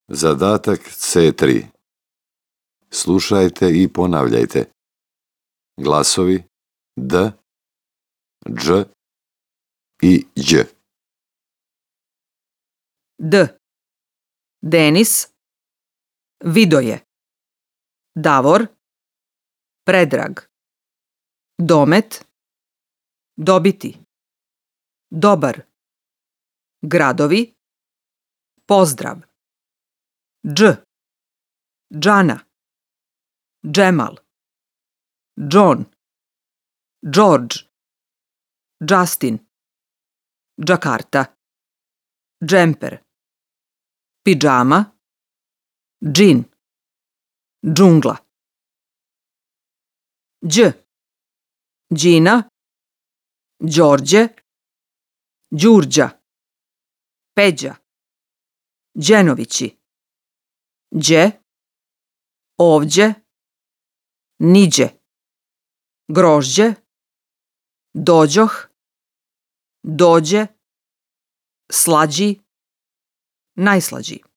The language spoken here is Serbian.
Zadatak C3. Slušajte i ponavljajte. Glasovi D, Dž i Đ. D. Denis. Vidoje. Davor. Predrag. Domet. Dobiti. Dobar. Gradovi. Pozdrav. Dž. Džana. Džemal. Džon. Džordž. Džastin. Džakarta. Džemper. Pidžama. Džin. Džungla. Đ. Đina. Đorđe. Đurđa. Peđa. Đenovići. Đe. Ovđe. Niđe. Grožđe. Dođoh. Dođe. Slađi. Najslađi.